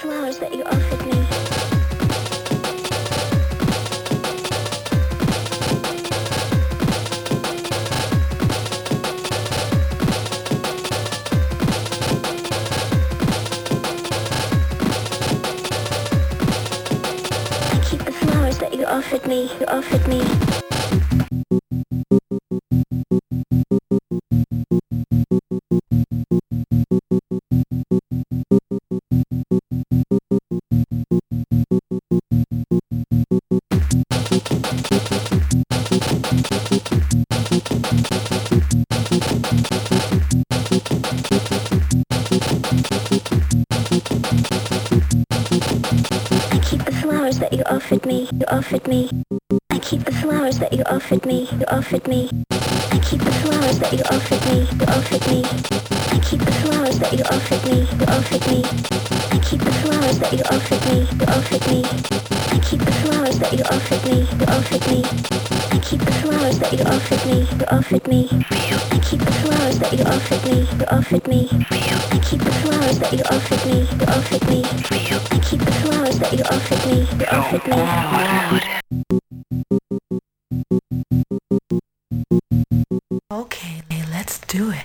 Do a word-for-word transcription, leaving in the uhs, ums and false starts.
flowers that you offered me. I keep the flowers that you offered me, you offered me. I keep the flowers that you offered me, you offered me. I keep the flowers that you offered me, you offered me. I keep the flowers that you offered me, you offered me. I keep the flowers that you offered me, you offered me. I keep the flowers that you offered me, you offered me. I keep the flowers that you offered me, you offered me. I keep the flowers that you offered me, you offered me. I keep the flowers that you offered me, you offered me. I keep the flowers that you offered me, you offered me. I keep the flowers that you offered me, you offered me.